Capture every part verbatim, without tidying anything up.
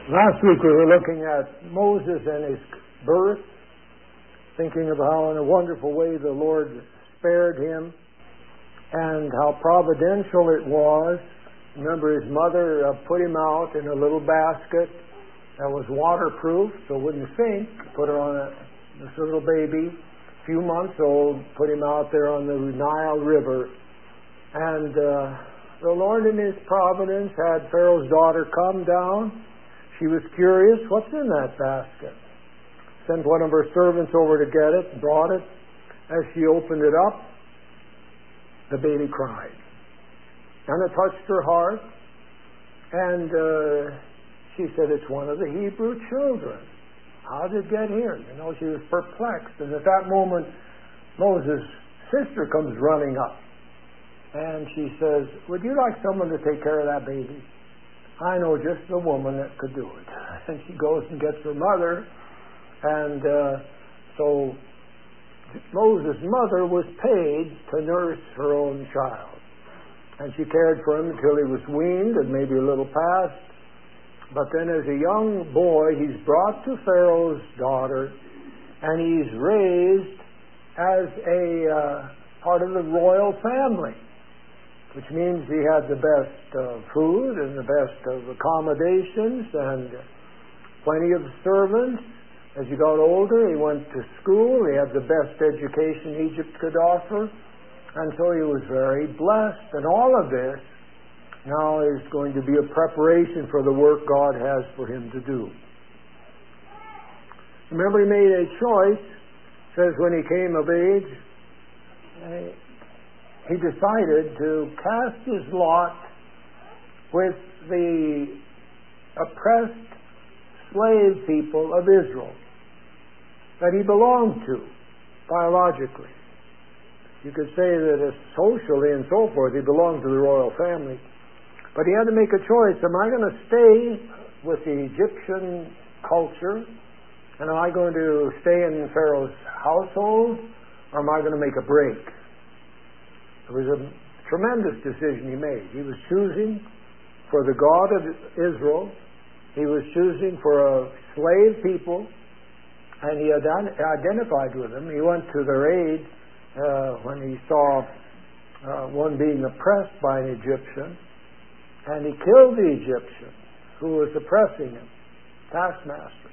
Last week we were looking at Moses and his birth, thinking of how in a wonderful way the Lord spared him and how providential it was. Remember, his mother uh, put him out in a little basket that was waterproof so it wouldn't sink. Put her on a, this little baby, a few months old, put him out there on the Nile River. And uh, the Lord in his providence had Pharaoh's daughter come down. She was curious, what's in that basket? Sent one of her servants over to get it, brought it. As she opened it up, the baby cried. And it touched her heart. And uh, she said, it's one of the Hebrew children. How did it get here? You know, she was perplexed. And at that moment, Moses' sister comes running up. And she says, would you like someone to take care of that baby? I know just the woman that could do it. And she goes and gets her mother. And uh, so Moses' mother was paid to nurse her own child. And she cared for him until he was weaned and maybe a little past. But then as a young boy, he's brought to Pharaoh's daughter, and he's raised as a uh, part of the royal family, which means he had the best uh, food and the best of accommodations and plenty of servants. As he got older, he went to school. He had the best education Egypt could offer. And so he was very blessed. And all of this now is going to be a preparation for the work God has for him to do. Remember, he made a choice. It says when he came of age, he decided to cast his lot with the oppressed slave people of Israel that he belonged to biologically. You could say that as socially and so forth, he belonged to the royal family. But he had to make a choice. Am I going to stay with the Egyptian culture? And am I going to stay in Pharaoh's household? Or am I going to make a break? It was a tremendous decision he made. He was choosing for the God of Israel. He was choosing for a slave people. And he identified with them. He went to their aid uh, when he saw uh, one being oppressed by an Egyptian. And he killed the Egyptian who was oppressing him, taskmaster.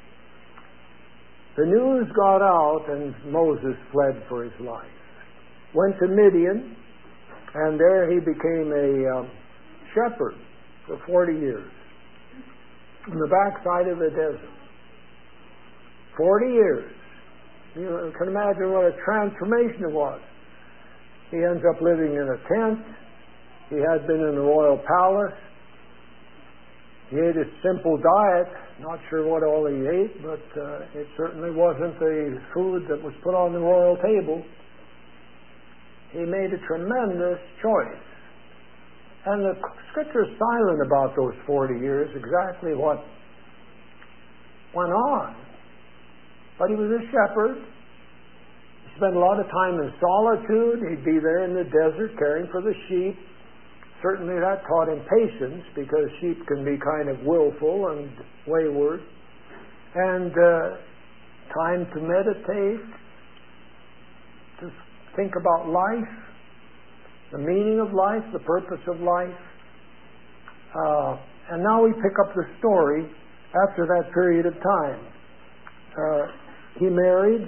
The news got out and Moses fled for his life. Went to Midian, and there he became a um, shepherd for forty years on the backside of the desert. Forty years. You know, can imagine what a transformation it was. He ends up living in a tent. He had been in the royal palace. He ate a simple diet. Not sure what all he ate, but uh, it certainly wasn't the food that was put on the royal table. He made a tremendous choice. And the Scripture is silent about those forty years, exactly what went on. But he was a shepherd. He spent a lot of time in solitude. He'd be there in the desert caring for the sheep. Certainly that taught him patience, because sheep can be kind of willful and wayward. And uh, time to meditate, to think about life, the meaning of life, the purpose of life. Uh, and now we pick up the story after that period of time. Uh, he married,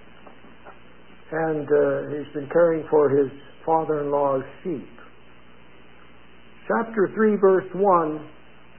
and uh, he's been caring for his father-in-law's sheep. Chapter three, verse one.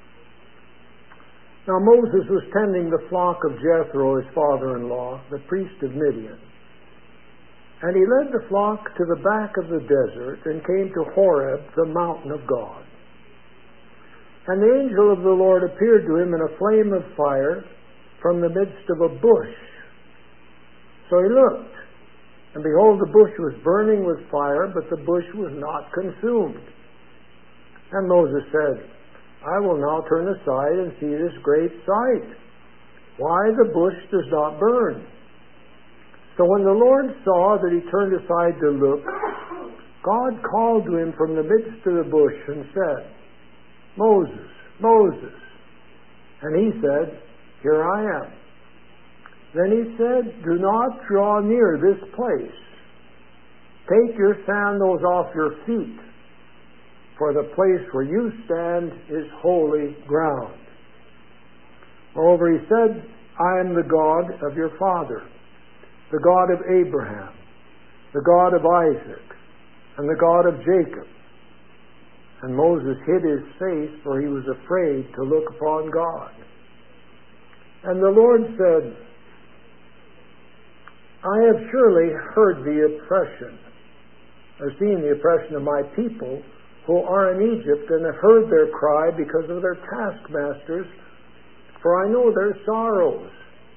Now Moses was tending the flock of Jethro, his father-in-law, the priest of Midian. And he led the flock to the back of the desert and came to Horeb, the mountain of God. And the angel of the Lord appeared to him in a flame of fire from the midst of a bush. So he looked, and behold, the bush was burning with fire, but the bush was not consumed. And Moses said, I will now turn aside and see this great sight, why the bush does not burn. So when the Lord saw that he turned aside to look, God called to him from the midst of the bush and said, Moses, Moses. And he said, Here I am. Then he said, Do not draw near this place. Take your sandals off your feet, for the place where you stand is holy ground. Moreover, he said, I am the God of your father, the God of Abraham, the God of Isaac, and the God of Jacob. And Moses hid his face, for he was afraid to look upon God. And the Lord said, I have surely heard the oppression, or seen the oppression of my people who are in Egypt, and have heard their cry because of their taskmasters, for I know their sorrows.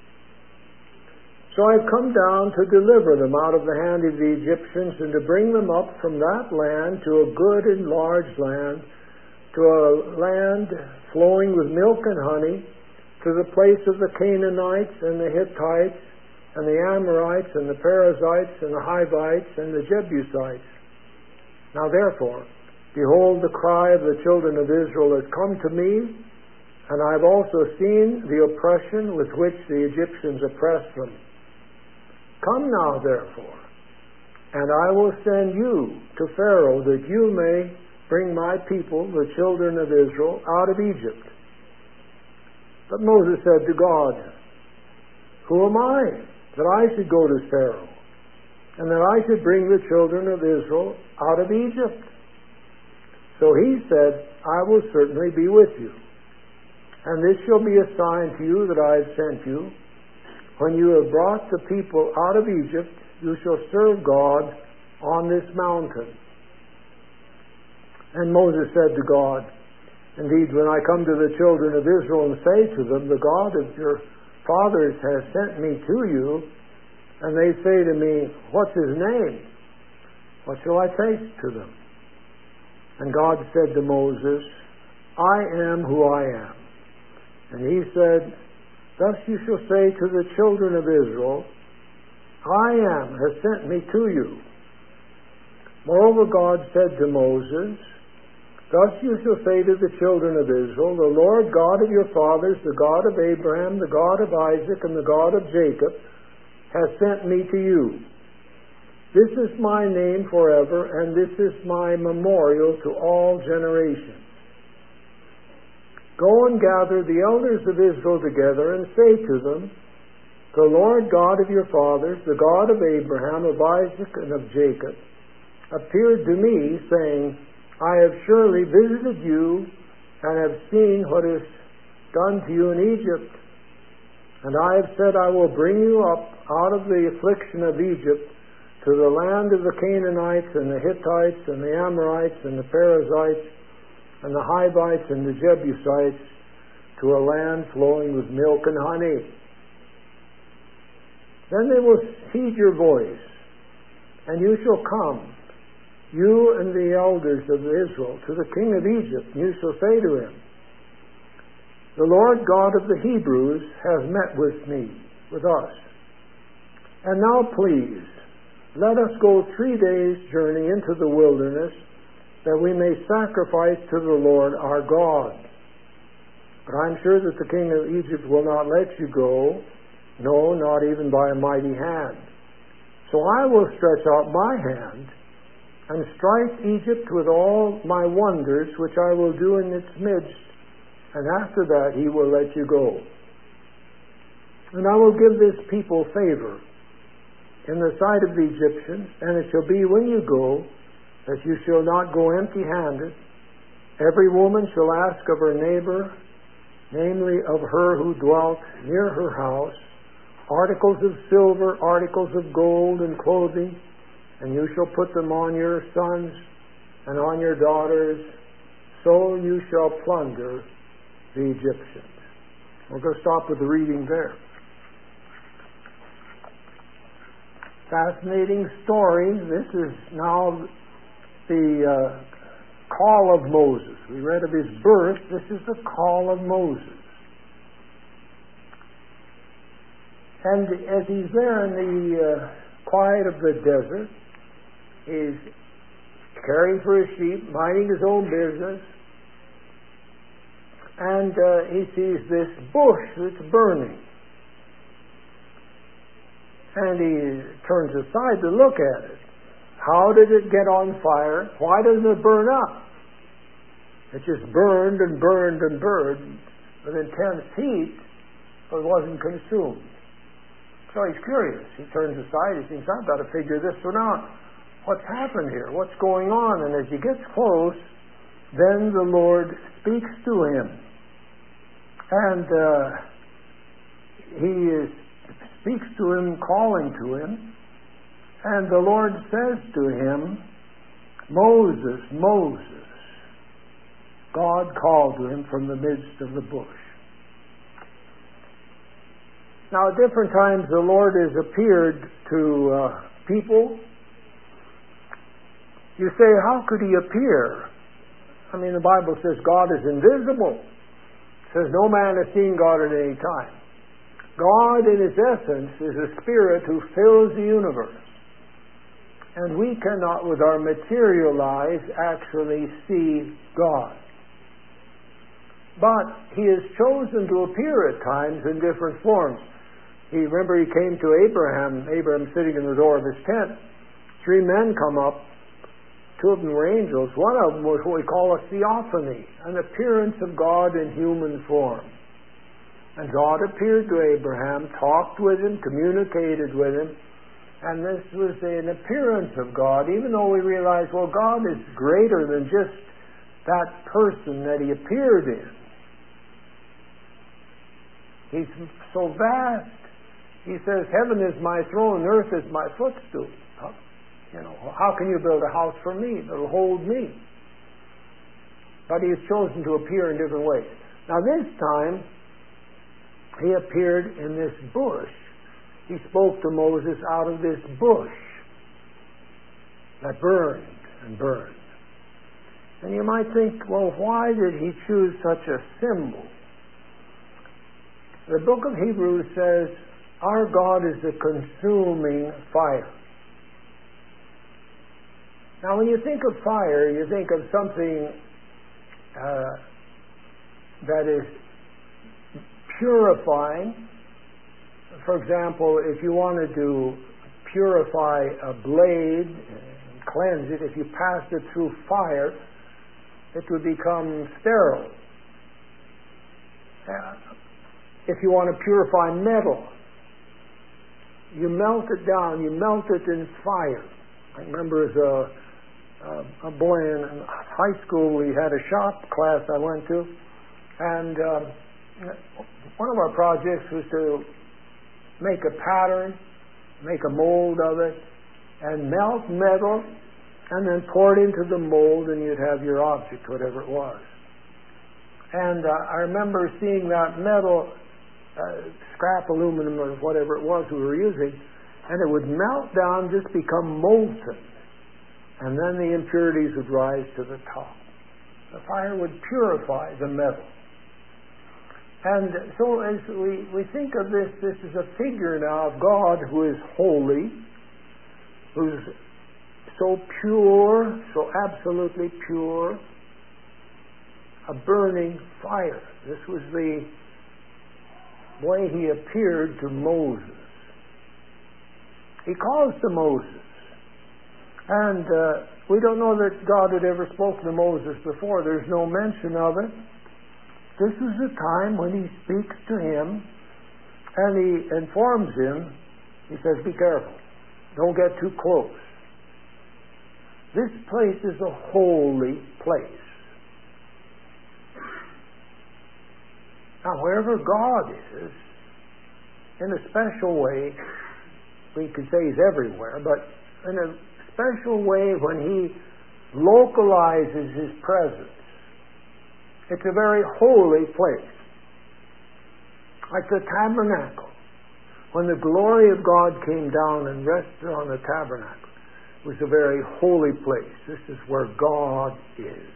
So I have come down to deliver them out of the hand of the Egyptians, and to bring them up from that land to a good and large land, to a land flowing with milk and honey, to the place of the Canaanites and the Hittites and the Amorites and the Perizzites and the Hivites and the Jebusites. Now therefore, behold, the cry of the children of Israel has come to me, and I have also seen the oppression with which the Egyptians oppressed them. Come now, therefore, and I will send you to Pharaoh, that you may bring my people, the children of Israel, out of Egypt. But Moses said to God, Who am I, that I should go to Pharaoh, and that I should bring the children of Israel out of Egypt? So he said, I will certainly be with you, and this shall be a sign to you that I have sent you. When you have brought the people out of Egypt, you shall serve God on this mountain. And Moses said to God, Indeed, when I come to the children of Israel and say to them, The God of your fathers has sent me to you, and they say to me, What's his name? What shall I say to them? And God said to Moses, I am who I am. And he said, Thus you shall say to the children of Israel, I am has sent me to you. Moreover, God said to Moses, Thus you shall say to the children of Israel, The Lord God of your fathers, the God of Abraham, the God of Isaac, and the God of Jacob, has sent me to you. This is my name forever, and this is my memorial to all generations. Go and gather the elders of Israel together, and say to them, The Lord God of your fathers, the God of Abraham, of Isaac, and of Jacob, appeared to me, saying, I have surely visited you, and have seen what is done to you in Egypt. And I have said, I will bring you up out of the affliction of Egypt to the land of the Canaanites, and the Hittites, and the Amorites, and the Perizzites, and the Hivites, and the Jebusites, to a land flowing with milk and honey. Then they will heed your voice, and you shall come, you and the elders of Israel, to the king of Egypt, and you shall say to him, The Lord God of the Hebrews has met with me, with us. And now please, let us go three days' journey into the wilderness, that we may sacrifice to the Lord our God. But I'm sure that the king of Egypt will not let you go, no, not even by a mighty hand. So I will stretch out my hand, and strike Egypt with all my wonders, which I will do in its midst, and after that he will let you go. And I will give this people favor in the sight of the Egyptians, and it shall be when you go, that you shall not go empty-handed. Every woman shall ask of her neighbor, namely of her who dwelt near her house, articles of silver, articles of gold, and clothing, and you shall put them on your sons and on your daughters, so you shall plunder the Egyptians. We're going to stop with the reading there. Fascinating story. This is now the uh, call of Moses. We read of his birth. This is the call of Moses. And as he's there in the uh, quiet of the desert, he's caring for his sheep, minding his own business, and uh, he sees this bush that's burning. And he turns aside to look at it. How did it get on fire? Why doesn't it burn up? It just burned and burned and burned with intense heat, but it wasn't consumed. So he's curious. He turns aside. He thinks, I've got to figure this one out. What's happened here? What's going on? And as he gets close, then the Lord speaks to him. And uh, he is, speaks to him, calling to him. And the Lord says to him, Moses, Moses. God called to him from the midst of the bush. Now, at different times, the Lord has appeared to uh, people. You say, how could he appear? I mean, the Bible says God is invisible. It says no man has seen God at any time. God, in his essence, is a spirit who fills the universe. And we cannot, with our material eyes, actually see God. But he has chosen to appear at times in different forms. He, remember, he came to Abraham, Abraham sitting in the door of his tent. Three men come up. Two of them were angels. One of them was what we call a theophany, an appearance of God in human form. And God appeared to Abraham, talked with him, communicated with him, and this was an appearance of God, even though we realize, well, God is greater than just that person that he appeared in. He's so vast. He says, heaven is my throne and earth is my footstool. You know, how can you build a house for me that will hold me? But he has chosen to appear in different ways. Now this time, he appeared in this bush. He spoke to Moses out of this bush that burned and burned. And you might think, well, why did he choose such a symbol? The book of Hebrews says, our God is a consuming fire. Now, when you think of fire, you think of something uh, that is purifying. For example, if you wanted to purify a blade and cleanse it, if you passed it through fire, it would become sterile. Uh, if you want to purify metal, you melt it down, you melt it in fire. I remember as a Uh, a boy in high school, we had a shop class I went to, and um, one of our projects was to make a pattern, make a mold of it, and melt metal, and then pour it into the mold, and you'd have your object, whatever it was. And uh, I remember seeing that metal, uh, scrap aluminum or whatever it was we were using, and it would melt down, just become molten. And then the impurities would rise to the top. The fire would purify the metal. And so as we, we think of this, this is a figure now of God who is holy, who's so pure, so absolutely pure, a burning fire. This was the way he appeared to Moses. He calls to Moses. And uh, we don't know that God had ever spoken to Moses before. There's no mention of it. This is the time when he speaks to him and he informs him. He says, be careful. Don't get too close. This place is a holy place. Now, wherever God is, in a special way, we could say he's everywhere, but in a special way when he localizes his presence. It's a very holy place. Like the tabernacle. When the glory of God came down and rested on the tabernacle, it was a very holy place. This is where God is.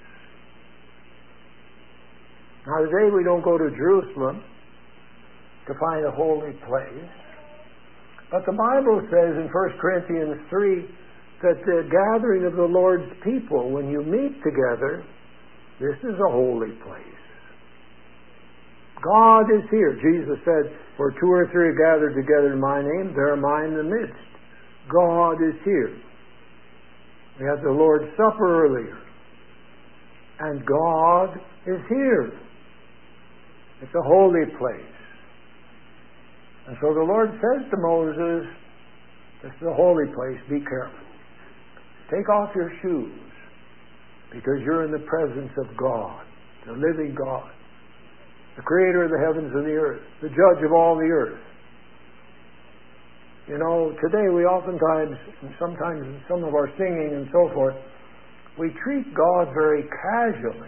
Now today we don't go to Jerusalem to find a holy place. But the Bible says in First Corinthians three that the gathering of the Lord's people, when you meet together, this is a holy place. God is here. Jesus said, where two or three are gathered together in my name, there am I in the midst. God is here. We had the Lord's Supper earlier. And God is here. It's a holy place. And so the Lord says to Moses, this is a holy place, be careful. Take off your shoes, because you're in the presence of God, the living God, the creator of the heavens and the earth, the judge of all the earth. You know, today we oftentimes, and sometimes in some of our singing and so forth, we treat God very casually.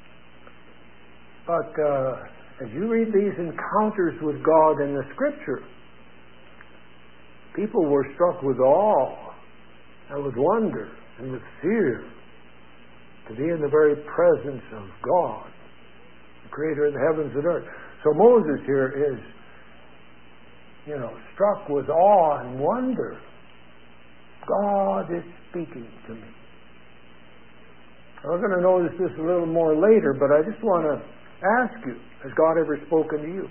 But uh, as you read these encounters with God in the Scripture, people were struck with awe and with wonder and with fear to be in the very presence of God, the creator of the heavens and earth. So Moses here is, you know, struck with awe and wonder. God is speaking to me. We're going to notice this a little more later, but I just want to ask you, has God ever spoken to you?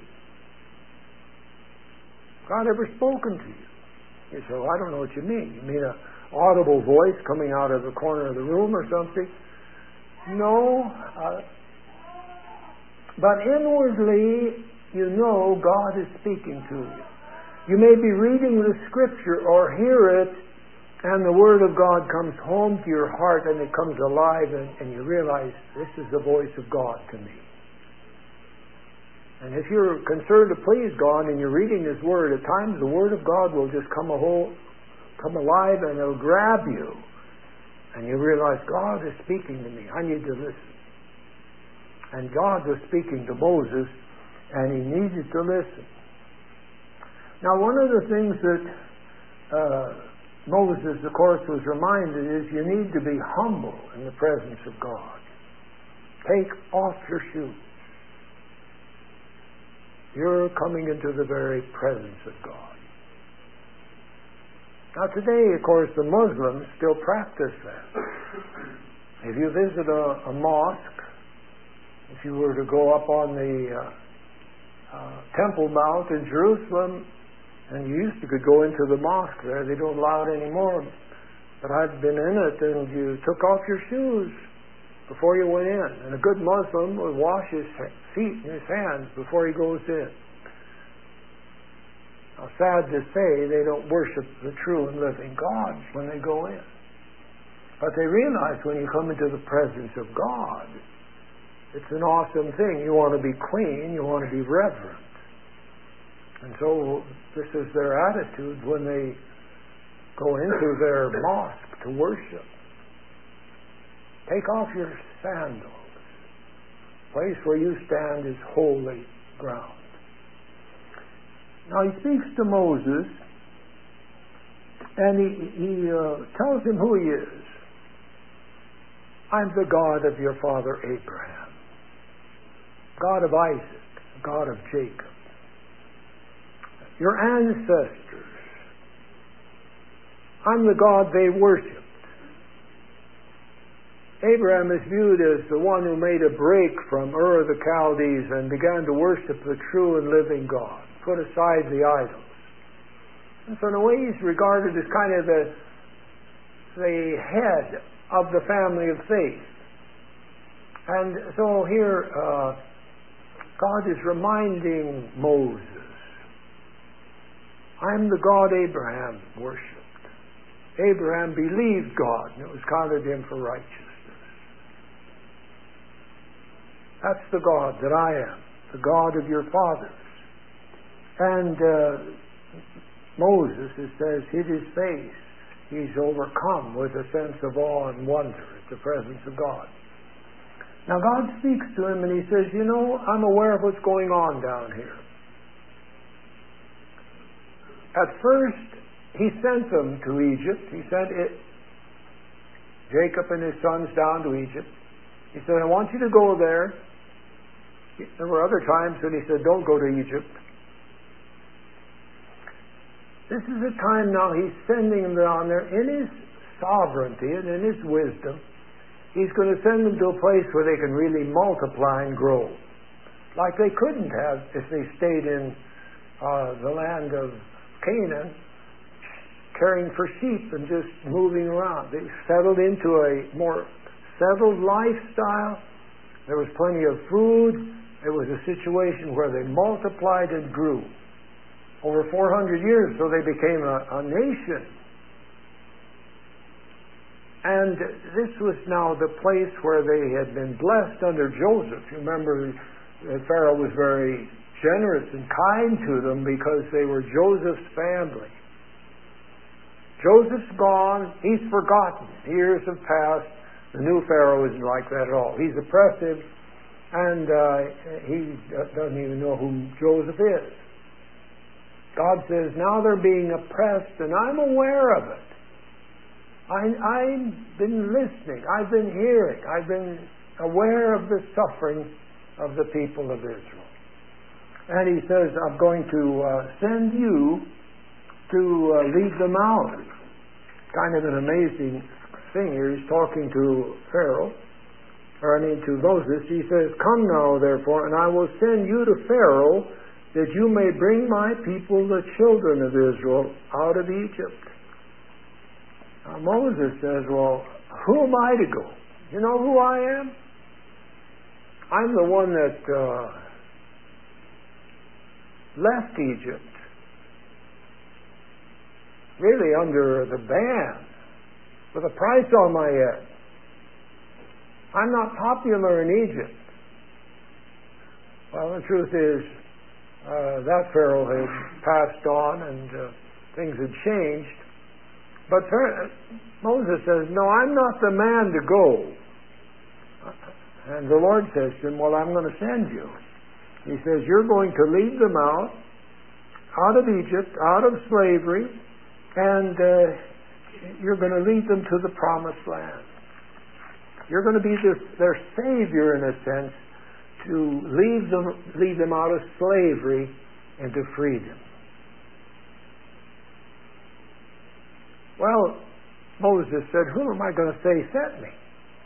God ever spoken to you? You say, well, I don't know what you mean. You mean an audible voice coming out of the corner of the room or something? No. Uh, but inwardly, you know God is speaking to you. You may be reading the Scripture or hear it, and the Word of God comes home to your heart and it comes alive, and, and you realize this is the voice of God to me. And if you're concerned to please God and you're reading His Word, at times the Word of God will just come, a whole, come alive and it'll grab you. And you realize God is speaking to me. I need to listen. And God was speaking to Moses, and he needed to listen. Now, one of the things that uh, Moses, of course, was reminded is you need to be humble in the presence of God. Take off your shoes. You're coming into the very presence of God. Now today, of course, the Muslims still practice that. If you visit a, a mosque, if you were to go up on the uh, uh, Temple Mount in Jerusalem, and you used to could go into the mosque there, they don't allow it anymore. But I'd been in it, and you took off your shoes before you went in. And a good Muslim would wash his feet and his hands before he goes in. Now, sad to say, they don't worship the true and living God when they go in. But they realize when you come into the presence of God, it's an awesome thing. You want to be clean, you want to be reverent. And so this is their attitude when they go into their mosque to worship. Take off your sandals. The place where you stand is holy ground. Now he speaks to Moses, and he, he uh, tells him who he is. I'm the God of your father Abraham, God of Isaac, God of Jacob. Your ancestors. I'm the God they worshipped. Abraham is viewed as the one who made a break from Ur of the Chaldees and began to worship the true and living God, put aside the idols. And so in a way he's regarded as kind of the, the head of the family of faith. And so here uh, God is reminding Moses, I'm the God Abraham worshipped. Abraham believed God, and it was counted him for righteousness. That's the God that I am, the God of your fathers. And uh, Moses, it says, hid his face. He's overcome with a sense of awe and wonder at the presence of God. Now God speaks to him and he says, you know, I'm aware of what's going on down here. At first, he sent them to Egypt. He sent it, Jacob and his sons down to Egypt. He said, I want you to go there. There were other times when he said, don't go to Egypt. This is a time now he's sending them down there in his sovereignty and in his wisdom. He's going to send them to a place where they can really multiply and grow. like they couldn't have if they stayed in uh, the land of Canaan, caring for sheep and just moving around. They settled into a more settled lifestyle. There was plenty of food. It was a situation where they multiplied and grew. Over four hundred years, so they became a, a nation. And this was now the place where they had been blessed under Joseph. You remember that Pharaoh was very generous and kind to them because they were Joseph's family. Joseph's gone. He's forgotten. Years have passed. The new Pharaoh isn't like that at all. He's oppressive, and uh, he doesn't even know who Joseph is. God says, now they're being oppressed, and I'm aware of it. I, I've been listening. I've been hearing. I've been aware of the suffering of the people of Israel. And he says, I'm going to uh, send you to uh, lead them out. Kind of an amazing thing here. He's talking to Pharaoh, or I mean to Moses. He says, come now, therefore, and I will send you to Pharaoh, that you may bring my people, the children of Israel, out of Egypt. Now Moses says, well, who am I to go? You know who I am? I'm the one that uh, left Egypt, really under the ban, with a price on my head. I'm not popular in Egypt. Well, the truth is, uh, that Pharaoh had passed on and uh, things had changed. But Moses says, no, I'm not the man to go. And the Lord says to him, well, I'm going to send you. He says, you're going to lead them out, out of Egypt, out of slavery, and uh, you're going to lead them to the promised land. You're going to be this, their savior, in a sense, to lead them, lead them out of slavery into freedom. Well, Moses said, who am I going to say sent me?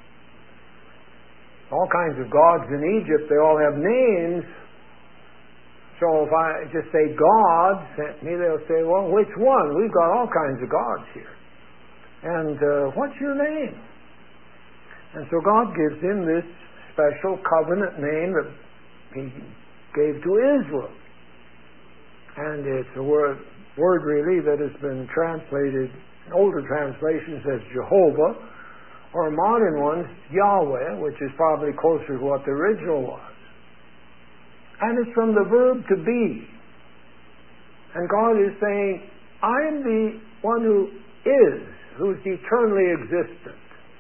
All kinds of gods in Egypt, they all have names. So if I just say God sent me, they'll say, well, which one? We've got all kinds of gods here. And uh, what's your name? And so God gives him this special covenant name that he gave to Israel. And it's a word, word really that has been translated in older translations as Jehovah, or modern ones, Yahweh, which is probably closer to what the original was. And it's from the verb to be. And God is saying, I am the one who is, who's eternally existent.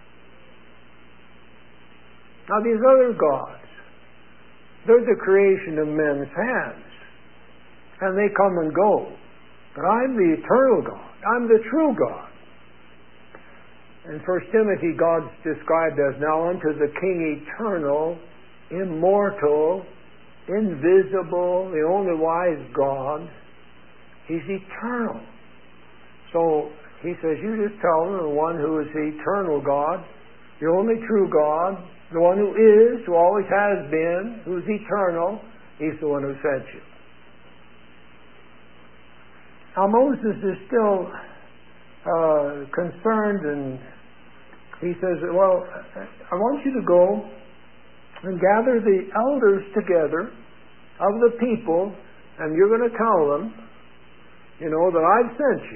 Now these other gods, they're the creation of men's hands. And they come and go. But I'm the eternal God. I'm the true God. In First Timothy, God's described as now unto the King eternal, immortal, invisible, the only wise God. He's eternal. So he says, you just tell them the one who is the eternal God, the only true God, the one who is, who always has been, who's eternal, he's the one who sent you. Now Moses is still uh, concerned, and he says, well, I want you to go and gather the elders together of the people, and you're going to tell them, you know, that I've sent you.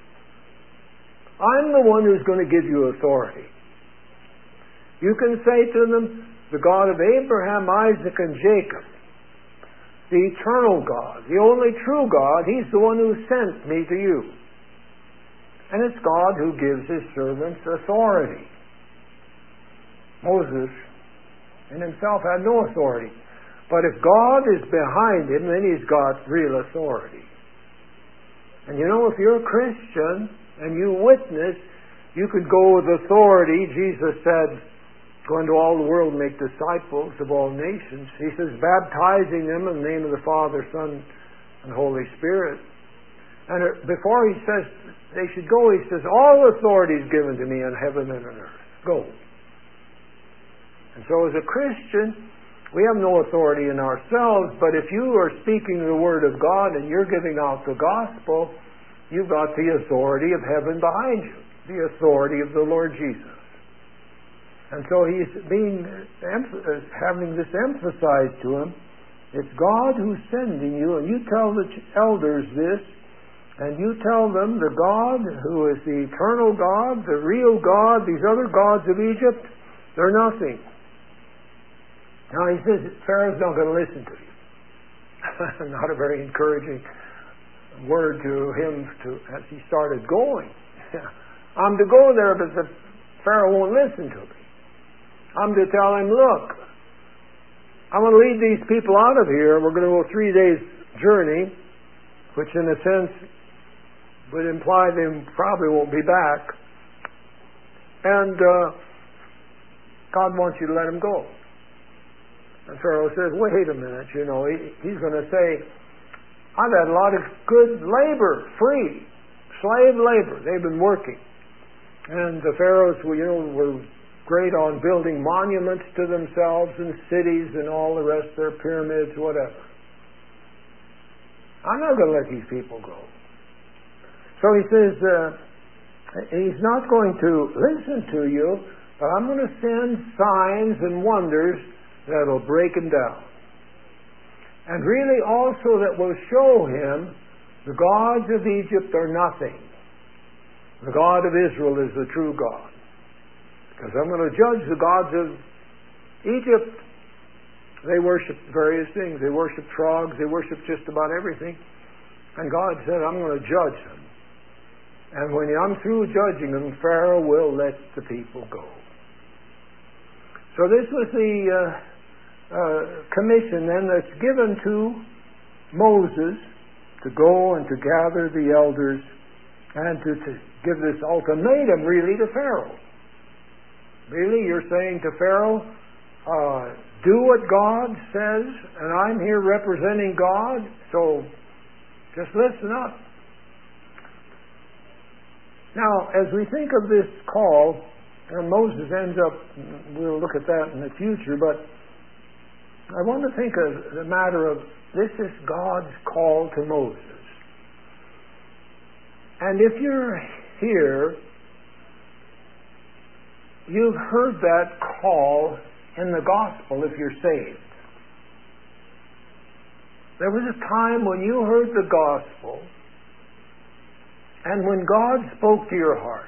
I'm the one who's going to give you authority. You can say to them, the God of Abraham, Isaac, and Jacob, the eternal God, the only true God, he's the one who sent me to you. And it's God who gives his servants authority. Moses in himself had no authority. But if God is behind him, then he's got real authority. And you know, if you're a Christian and you witness, you could go with authority. Jesus said, go into all the world and make disciples of all nations. He says, baptizing them in the name of the Father, Son, and Holy Spirit. And before he says they should go, he says, all authority is given to me in heaven and on earth. Go. And so as a Christian, We have no authority in ourselves, but if you are speaking the Word of God and you're giving out the gospel, you've got the authority of heaven behind you, the authority of the Lord Jesus. And so he's being having this emphasized to him. It's God who's sending you, and you tell the elders this, and you tell them the God who is the eternal God, the real God, these other gods of Egypt, they're nothing. Now he says Pharaoh's not going to listen to you. Not a very encouraging word to him to as he started going. I'm to go there, but the Pharaoh won't listen to me. I'm to tell him, look, I'm going to lead these people out of here. We're going to go three days journey, which in a sense would imply they probably won't be back. And uh, God wants you to let them go. And Pharaoh says, wait a minute, you know, he, he's going to say, I've had a lot of good labor, free, slave labor. They've been working. And the pharaohs, you know, were great on building monuments to themselves and cities and all the rest, their pyramids, whatever. I'm not going to let these people go. So he says, uh, he's not going to listen to you, but I'm going to send signs and wonders that'll break him down. And really also that will show him the gods of Egypt are nothing. The God of Israel is the true God. Because I'm going to judge the gods of Egypt. They worship various things. They worship frogs. They worship just about everything. And God said, I'm going to judge them. And when I'm through judging them, Pharaoh will let the people go. So this was the uh, uh, commission then that's given to Moses to go and to gather the elders and to, to give this ultimatum really to Pharaoh. Really, you're saying to Pharaoh, uh, do what God says, and I'm here representing God, so just listen up. Now, as we think of this call, and Moses ends up, we'll look at that in the future, but I want to think of the matter of this is God's call to Moses. And if you're here, you've heard that call in the gospel if you're saved. There was a time when you heard the gospel and when God spoke to your heart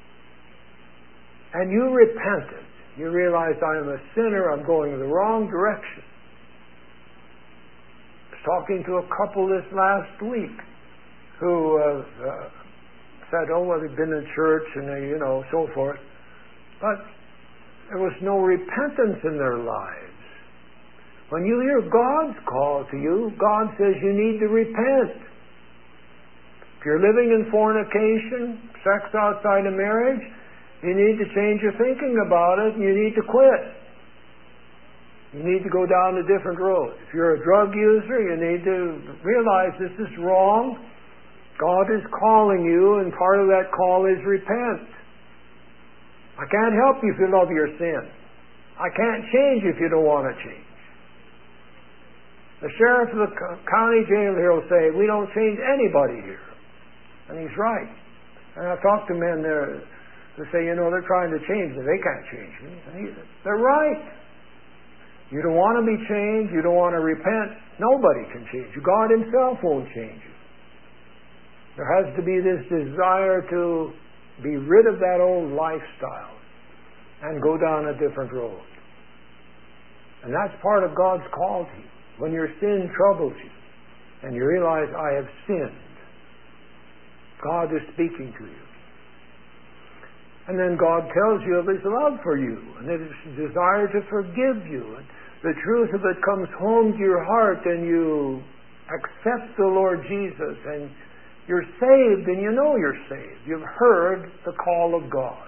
and you repented, you realized I am a sinner, I'm going in the wrong direction. I was talking to a couple this last week who uh, uh, said, oh, well, they've been in church and they, you know, so forth. But there was no repentance in their lives. When you hear God's call to you, God says you need to repent. If you're living in fornication, sex outside of marriage, you need to change your thinking about it and you need to quit. You need to go down a different road. If you're a drug user, you need to realize this is wrong. God is calling you, and part of that call is repent. I can't help you if you love your sin. I can't change you if you don't want to change. The sheriff of the county jail here will say, we don't change anybody here. And he's right. And I've talked to men there who say, you know, they're trying to change me. They can't change me. And he, they're right. You don't want to be changed. You don't want to repent. Nobody can change you. God himself won't change you. There has to be this desire to be rid of that old lifestyle and go down a different road. And that's part of God's call to you. When your sin troubles you and you realize I have sinned, God is speaking to you. And then God tells you of his love for you and his desire to forgive you. And the truth of it comes home to your heart and you accept the Lord Jesus and you're saved and you know you're saved. You've heard the call of God.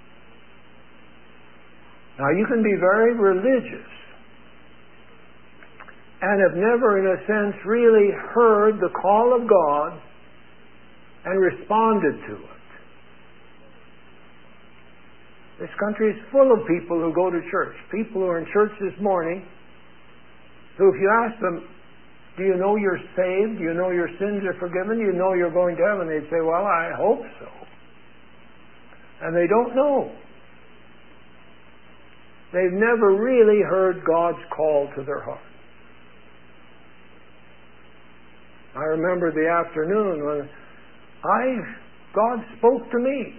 Now you can be very religious and have never in a sense really heard the call of God and responded to it. This country is full of people who go to church. People who are in church this morning So if you ask them, do you know you're saved? Do you know your sins are forgiven? Do you know you're going to heaven? They'd say, well, I hope so. And they don't know. They've never really heard God's call to their heart. I remember the afternoon when I, God spoke to me.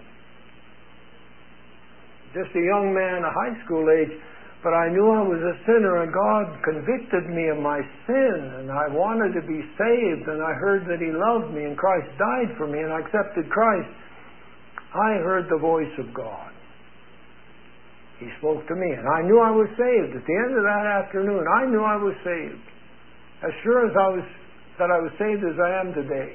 Just a young man, a high school age, but I knew I was a sinner, and God convicted me of my sin, and I wanted to be saved, and I heard that He loved me, and Christ died for me, and I accepted Christ. I heard the voice of God. He spoke to me, and I knew I was saved. At the end of that afternoon, I knew I was saved. As sure as I was that I was saved as I am today,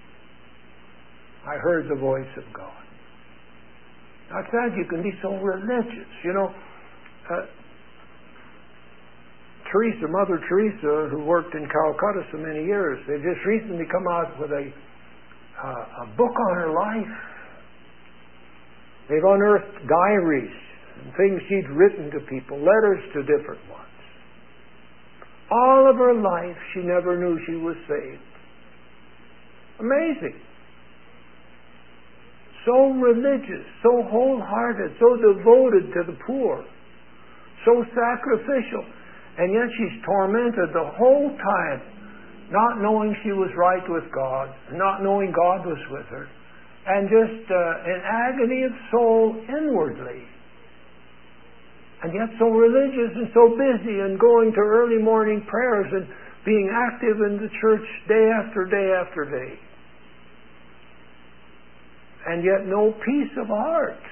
I heard the voice of God. That's sad you can be so religious. You know, uh, Teresa, Mother Teresa, who worked in Calcutta so many years, they've just recently come out with a, uh, a book on her life. They've unearthed diaries and things she'd written to people, letters to different ones. All of her life, she never knew she was saved. Amazing. So religious, so wholehearted, so devoted to the poor, so sacrificial. And yet she's tormented the whole time, not knowing she was right with God, not knowing God was with her, and just uh, in agony of soul inwardly. And yet so religious and so busy and going to early morning prayers and being active in the church day after day after day. And yet no peace of heart.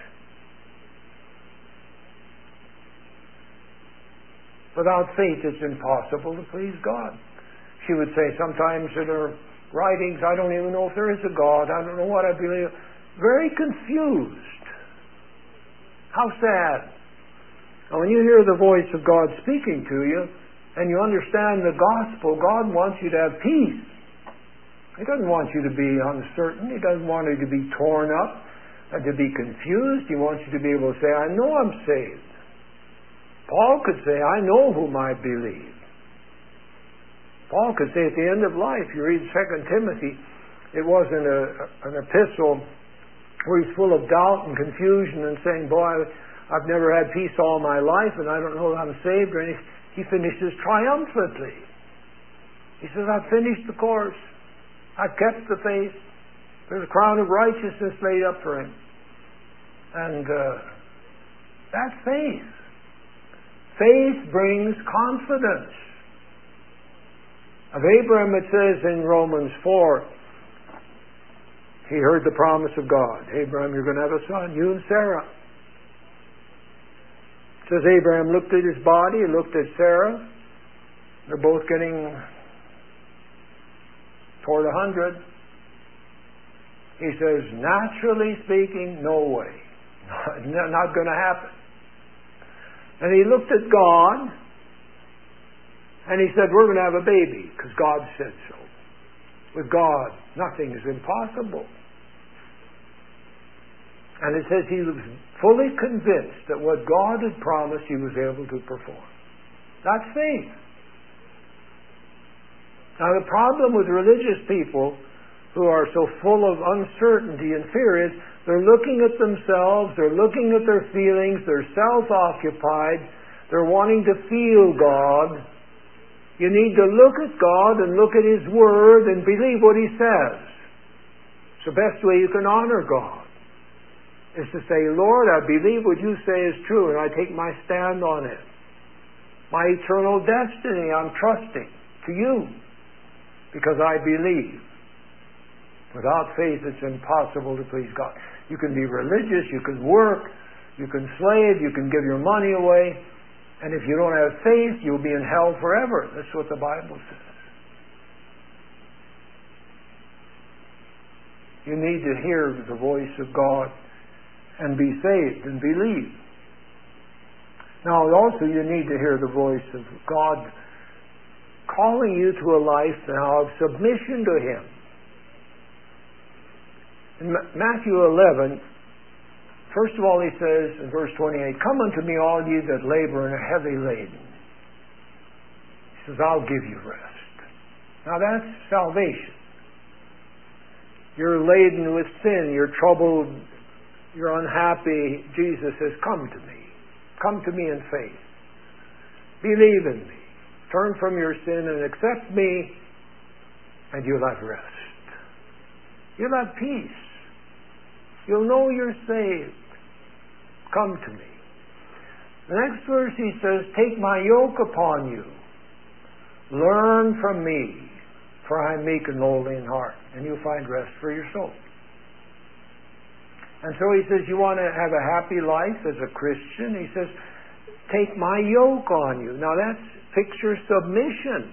Without faith it's impossible to please God. She would say sometimes in her writings, I don't even know if there is a God. I don't know what I believe. Very confused. How sad. And when you hear the voice of God speaking to you, and you understand the gospel, God wants you to have peace. He doesn't want you to be uncertain. He doesn't want you to be torn up and to be confused. He wants you to be able to say, I know I'm saved. Paul could say, I know whom I believe. Paul could say at the end of life, you read Second Timothy, it wasn't a, an epistle where he's full of doubt and confusion and saying, boy, I've never had peace all my life and I don't know if I'm saved or anything. He finishes triumphantly. He says, I've finished the course. I've kept the faith. There's a crown of righteousness laid up for him. And uh, that's faith. Faith brings confidence. Of Abraham it says in Romans four, he heard the promise of God. Abraham, you're going to have a son, you and Sarah. It says Abraham looked at his body, he looked at Sarah. They're both getting toward a hundred. He says, naturally speaking, no way. Not, not going to happen. And he looked at God, and he said, we're going to have a baby, because God said so. With God, nothing is impossible. And it says he was fully convinced that what God had promised he was able to perform. That's faith. Now the problem with religious people who are so full of uncertainty and fear is they're looking at themselves, they're looking at their feelings, they're self-occupied, they're wanting to feel God. You need to look at God and look at His Word and believe what He says. It's the best way you can honor God, is to say, Lord, I believe what you say is true and I take my stand on it. My eternal destiny I'm trusting to you because I believe. Without faith it's impossible to please God. You can be religious, you can work, you can slave, you can give your money away, and if you don't have faith you'll be in hell forever. That's what the Bible says. You need to hear the voice of God and be saved and believe. Now also you need to hear the voice of God calling you to a life now of submission to Him. In Matthew eleven, first of all He says in verse twenty-eight, come unto me all ye that labor and are heavy laden. He says, I'll give you rest. Now that's salvation. You're laden with sin, you're troubled, you're unhappy. Jesus says, come to me. Come to me in faith. Believe in me. Turn from your sin and accept me, and you'll have rest. You'll have peace. You'll know you're saved. Come to me. The next verse he says, take my yoke upon you. Learn from me, for I am meek and lowly in heart, and you'll find rest for your soul. And so he says, you want to have a happy life as a Christian? He says, take my yoke on you. Now that's picture submission.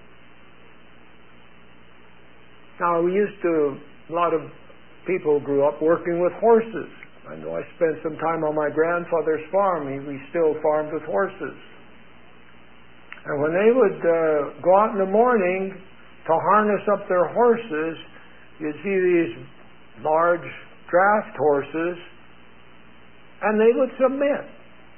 Now we used to, a lot of people grew up working with horses. I know I spent some time on my grandfather's farm. He, we still farmed with horses. And when they would uh, go out in the morning to harness up their horses, you'd see these large draft horses, and they would submit.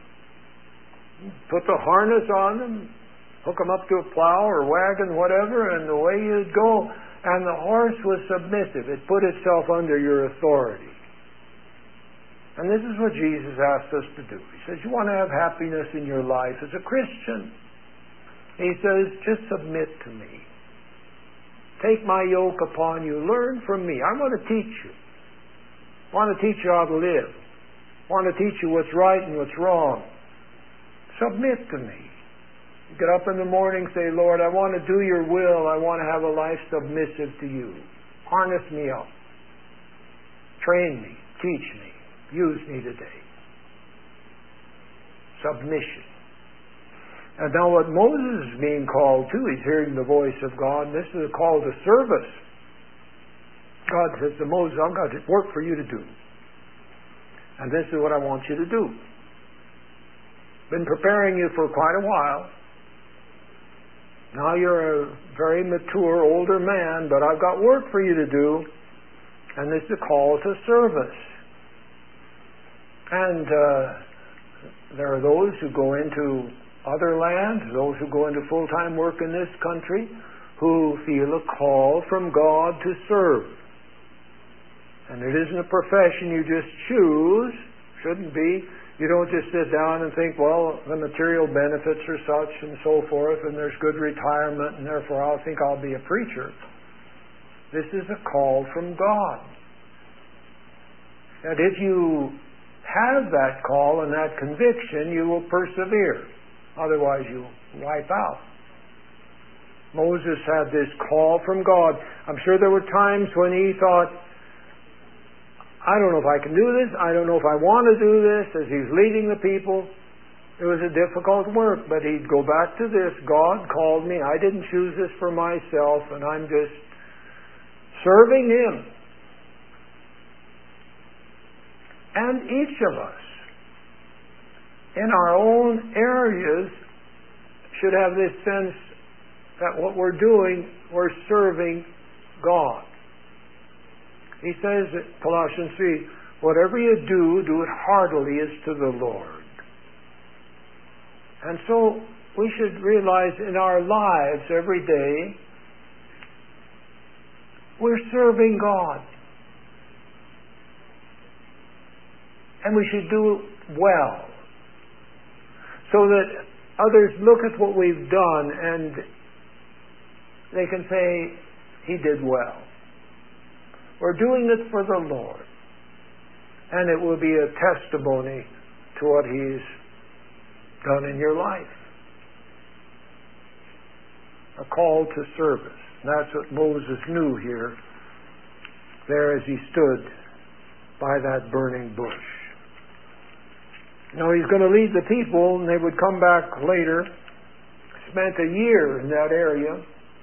Put the harness on them, hook them up to a plow or wagon, whatever, and away you'd go. And the horse was submissive. It put itself under your authority. And this is what Jesus asked us to do. He says, you want to have happiness in your life as a Christian. He says, just submit to me. Take my yoke upon you. Learn from me. I want to teach you. I want to teach you how to live. I want to teach you what's right and what's wrong. Submit to me. Get up in the morning, say, Lord, I want to do your will. I want to have a life submissive to you. Harness me up. Train me. Teach me. Use me today. Submission. And now what Moses is being called to, he's hearing the voice of God. This is a call to service. God says to Moses, I've got work for you to do. And this is what I want you to do. Been preparing you for quite a while. Now you're a very mature, older man, but I've got work for you to do. And this is a call to service. And uh, there are those who go into other lands, those who go into full-time work in this country, who feel a call from God to serve. And it isn't a profession you just choose. Shouldn't be. You don't just sit down and think, well, the material benefits are such and so forth, and there's good retirement, and therefore I'll think I'll be a preacher. This is a call from God. And if you have that call and that conviction, you will persevere. Otherwise, you wipe out. Moses had this call from God. I'm sure there were times when he thought, I don't know if I can do this. I don't know if I want to do this. As he's leading the people, it was a difficult work, but he'd go back to this. God called me. I didn't choose this for myself, and I'm just serving Him. And each of us, in our own areas, should have this sense that what we're doing, we're serving God. He says in Colossians three, whatever you do, do it heartily as to the Lord. And so we should realize in our lives every day, we're serving God. And we should do it well. So that others look at what we've done and they can say, he did well. We're doing it for the Lord. And it will be a testimony to what He's done in your life. A call to service. That's what Moses knew here, there as he stood by that burning bush. Now he's going to lead the people, and they would come back later. Spent a year in that area.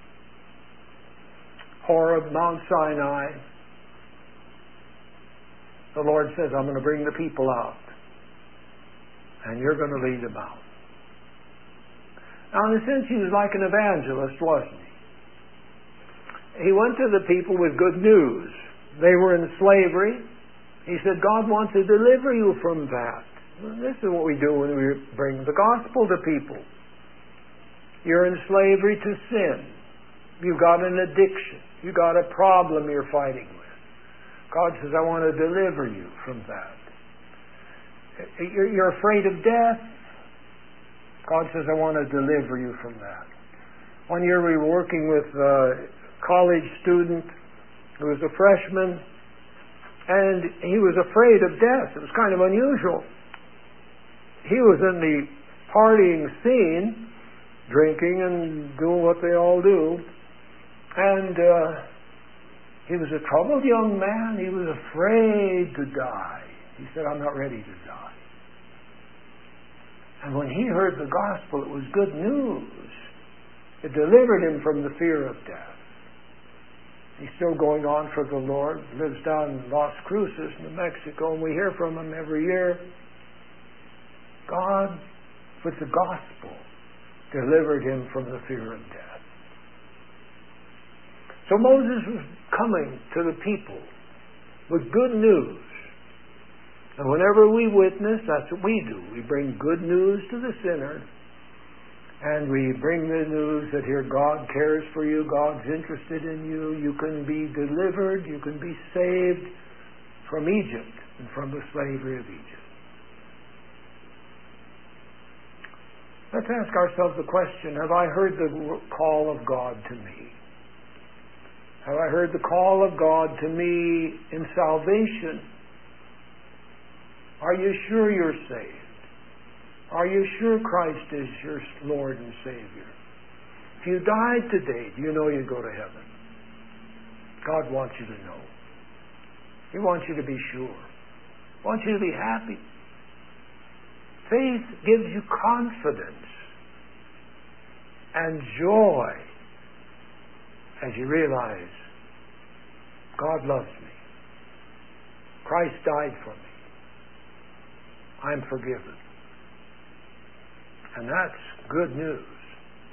Horeb, Mount Sinai. The Lord says, I'm going to bring the people out. And you're going to lead them out. Now in a sense, he was like an evangelist, wasn't he? He went to the people with good news. They were in slavery. He said, God wants to deliver you from that. This is what we do when we bring the gospel to people. You're in slavery to sin. You've got an addiction. You've got a problem you're fighting with. God says, I want to deliver you from that. You're afraid of death. God says, I want to deliver you from that. One year we were working with a college student who was a freshman, and he was afraid of death. It was kind of unusual. He was in the partying scene, drinking and doing what they all do, and uh, he was a troubled young man. He was afraid to die. He said, I'm not ready to die. And when he heard the gospel, it was good news. It delivered him from the fear of death. He's still going on for the Lord. Lives down in Las Cruces, New Mexico, and we hear from him every year. God, with the gospel, delivered him from the fear of death. So Moses was coming to the people with good news. And whenever we witness, that's what we do. We bring good news to the sinner. And we bring the news that here God cares for you, God's interested in you, you can be delivered, you can be saved from Egypt and from the slavery of Egypt. Let's ask ourselves the question, have I heard the call of God to me? Have I heard the call of God to me in salvation? Are you sure you're saved? Are you sure Christ is your Lord and Savior? If you died today, do you know you'd go to heaven? God wants you to know. He wants you to be sure. He wants you to be happy. Faith gives you confidence and joy as you realize God loves me. Christ died for me. I'm forgiven. And that's good news.